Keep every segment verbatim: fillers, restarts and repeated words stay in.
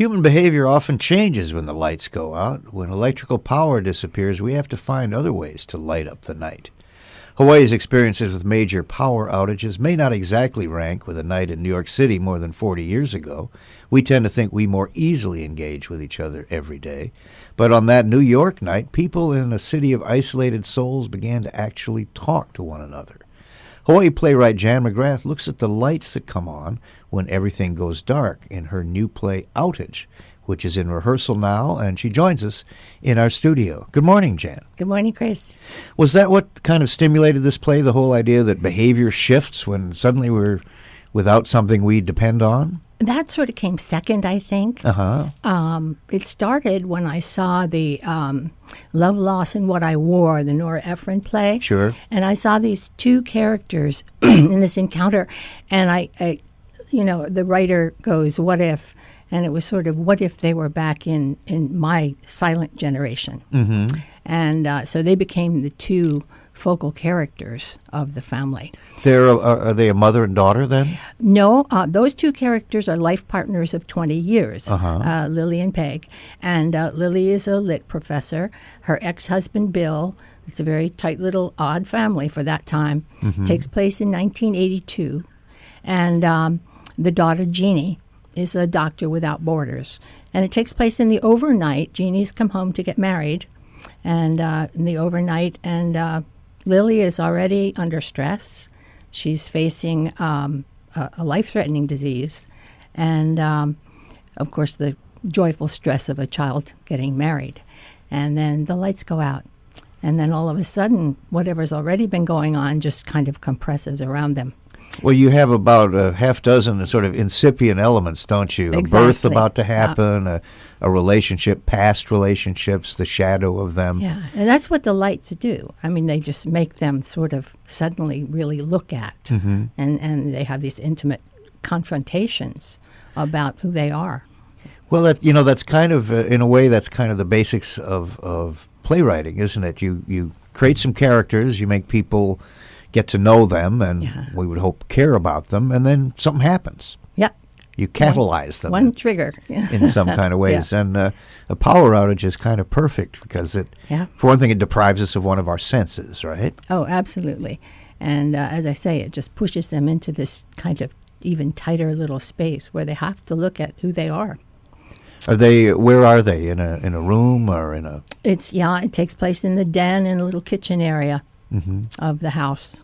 Human behavior often changes when the lights go out. When electrical power disappears, we have to find other ways to light up the night. Hawaii's experiences with major power outages may not exactly rank with a night in New York City more than forty years ago. We tend to think we more easily engage with each other every day. But on that New York night, people in a city of isolated souls began to actually talk to one another. Hawaii playwright Jan McGrath looks at the lights that come on when everything goes dark in her new play Outage, which is in rehearsal now, and she joins us in our studio. Good morning, Jan. Good morning, Chris. Was that what kind of stimulated this play, the whole idea that behavior shifts when suddenly we're without something we depend on? That sort of came second, I think. Uh-huh. Um, it started when I saw the um, Love, Loss, and What I Wore, the Nora Ephron play. Sure. And I saw these two characters in this encounter, and I, I, you know, the writer goes, what if? And it was sort of, what if they were back in, in my silent generation? Mm-hmm. And uh, so they became the two focal characters of the family. They're a, are they a mother and daughter then? No, uh, those two characters are life partners of twenty years, Uh-huh. uh, Lily and Peg. And uh, Lily is a lit professor. Her ex-husband, Bill, it's a very tight little odd family for that time, Mm-hmm. takes place in nineteen eighty-two. And um, the daughter, Jeannie, is a doctor without borders. And it takes place in the overnight. Jeannie's come home to get married. And uh, in the overnight, and uh, Lily is already under stress. She's facing um, a, a life-threatening disease. And, um, of course, the joyful stress of a child getting married. And then the lights go out. And then all of a sudden, whatever's already been going on just kind of compresses around them. Well, you have about a half dozen sort of incipient elements, don't you? Exactly. A birth about to happen, a, a relationship, past relationships, the shadow of them. Yeah, and that's what the lights do. I mean, they just make them sort of suddenly really look at, Mm-hmm. and, and they have these intimate confrontations about who they are. Well, that, you know, that's kind of, uh, in a way, that's kind of the basics of, of playwriting, isn't it? You, you create some characters, you make people get to know them, and Yeah. we would hope care about them, and then something happens. Yep. You catalyze them One in, trigger. in some kind of ways. And uh, a power outage is kind of perfect because it, Yeah. for one thing, it deprives us of one of our senses, right? Oh, absolutely. And uh, as I say, it just pushes them into this kind of even tighter little space where they have to look at who they are. Are they? Where are they? In a in a room or in a? It's, yeah, it takes place in the den in a little kitchen area Mm-hmm. of the house.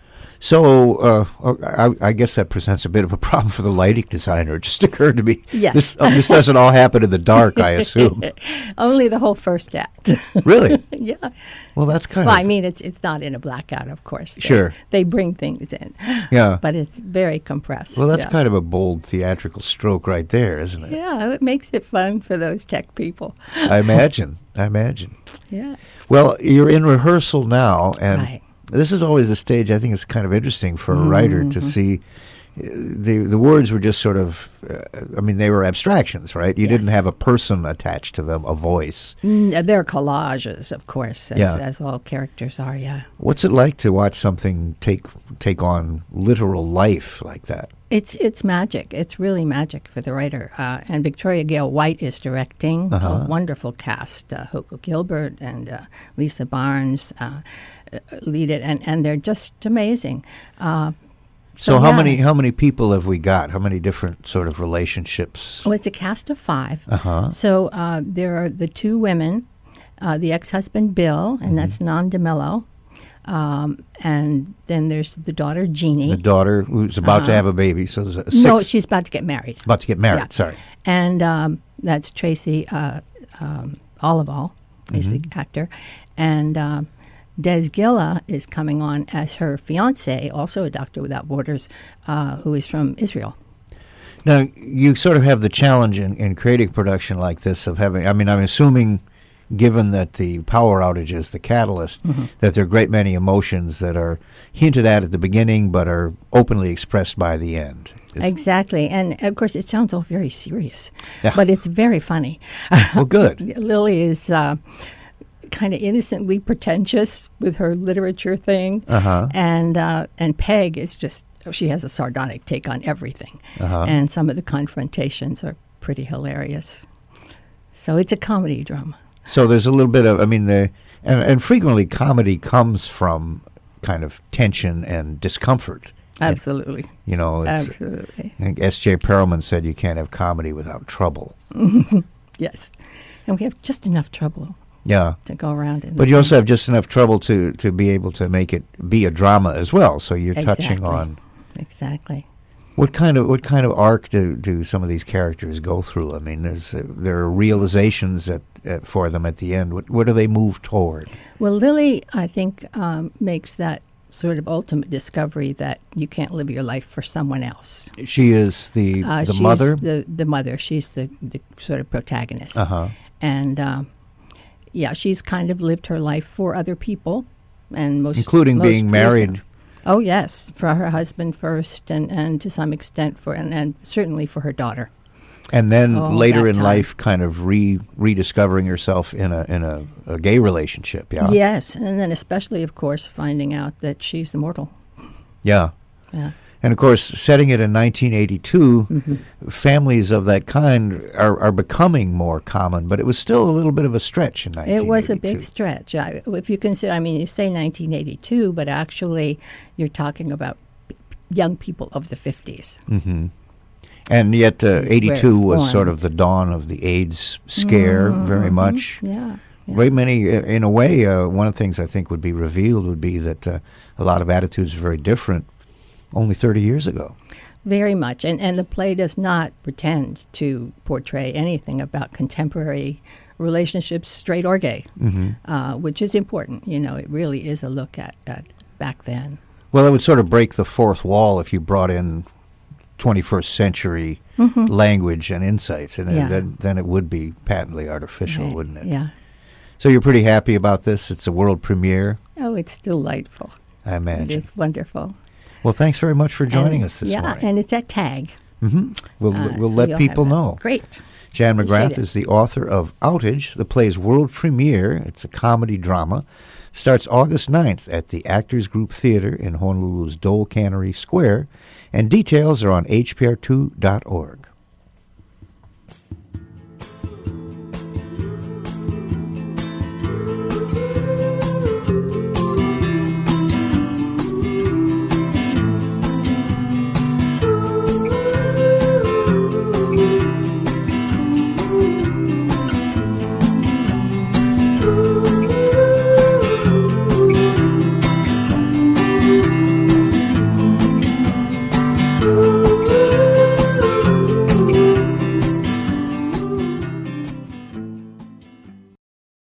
So uh, I, I guess that presents a bit of a problem for the lighting designer. It just occurred to me. Yes. This oh, this doesn't all happen in the dark, I assume. Only the whole first act. Really? Yeah. Well, that's kind Well, of. I mean, it's it's not in a blackout, of course. They, Sure. They bring things in. Yeah. But it's very compressed. Well, that's yeah. kind of a bold theatrical stroke right there, isn't it? Yeah, it makes it fun for those tech people. I imagine. I imagine. Yeah. Well, you're in rehearsal now, and Right. this is always the stage. I think it's kind of interesting for a writer to see. uh, The the words were just sort of, uh, I mean, they were abstractions, right? You Yes. didn't have a person attached to them, a voice. Mm, they're collages, of course, as, Yeah. as all characters are, yeah. What's it like to watch something take take on literal life like that? It's it's magic. It's really magic for the writer. Uh, and Victoria Gale White is directing. Uh-huh. A wonderful cast. Uh, Hoko Gilbert and uh, Lisa Barnes uh, uh, lead it, and, and they're just amazing. Uh, So, So, how yeah. many how many people have we got? How many different sort of relationships? well, it's a cast of five. Uh huh. So uh, there are the two women, uh, the ex-husband Bill, and Mm-hmm. that's Nan DeMello. Um, and then there's the daughter Jeannie. The daughter who's about to Uh-huh. have a baby, so there's a six, No, she's about to get married. about to get married. Yeah. Sorry. And um, that's Tracy uh, um, Olival is Mm-hmm. the actor. And um, Des Gilla is coming on as her fiance, also a doctor without borders, uh, who is from Israel. Now, you sort of have the challenge in, in creating production like this of having, I mean, I'm assuming, given that the power outage is the catalyst, Mm-hmm. that there are a great many emotions that are hinted at at the beginning but are openly expressed by the end. Is- Exactly. And, of course, it sounds all very serious, Yeah. but it's very funny. Well, good. Lily is uh, kind of innocently pretentious with her literature thing. Uh-huh. And, uh, and Peg is just, she has a sardonic take on everything. Uh-huh. And some of the confrontations are pretty hilarious. So it's a comedy drama. So there's a little bit of, I mean, the and, and frequently comedy comes from kind of tension and discomfort. Absolutely. And, you know, it's, Absolutely. I think S J Perelman said you can't have comedy without trouble. Yes. And we have just enough trouble Yeah. to go around in. But you also have just enough trouble to, to be able to make it be a drama as well. So you're Exactly. touching on Exactly. what kind of what kind of arc do, do some of these characters go through? I mean, there's uh, there are realizations at, at, for them at the end. What what do they move toward? Well, Lily, I think, um, makes that sort of ultimate discovery that you can't live your life for someone else. She is the Uh, the she's mother. The, the mother. She's the, the sort of protagonist. Uh huh. And, um, yeah, she's kind of lived her life for other people. and most Including most being married. recent- Oh, yes, for her husband first, and, and to some extent for, and, and certainly for her daughter. And then Oh, later that in time. life, kind of re rediscovering herself in a in a, a gay relationship. Yeah. Yes, and then especially, of course, finding out that she's immortal. Yeah. Yeah. And of course, setting it in nineteen eighty-two, Mm-hmm. families of that kind are, are becoming more common, but it was still a little bit of a stretch in nineteen eighty-two. It was a big stretch. I, if you consider, I mean, you say nineteen eighty-two, but actually you're talking about p- young people of the fifties. Mm-hmm. And yet, uh, It's eighty-two where it was sort formed. of the dawn of the AIDS scare, very much. Yeah. yeah. Very many, uh, in a way, uh, one of the things I think would be revealed would be that uh, a lot of attitudes are very different only thirty years ago. Very much. And, and the play does not pretend to portray anything about contemporary relationships, straight or gay, Mm-hmm. uh, which is important. You know, it really is a look at, at back then. Well, it would sort of break the fourth wall if you brought in twenty-first century language and insights, and Mm-hmm. Yeah. it, then, then it would be patently artificial, Right. wouldn't it? Yeah. So you're pretty happy about this? It's a world premiere, Oh, it's delightful. I It imagine. is wonderful. Well, thanks very much for joining And- us this yeah, morning. and it's at TAG. hmm We'll, Uh, we'll so let you'll people have that. know. Great. Jan Appreciate McGrath it. is the author of Outage, the play's world premiere. It's a comedy drama. Starts August ninth at the Actors Group Theater in Honolulu's Dole Cannery Square, and details are on H P R two dot org.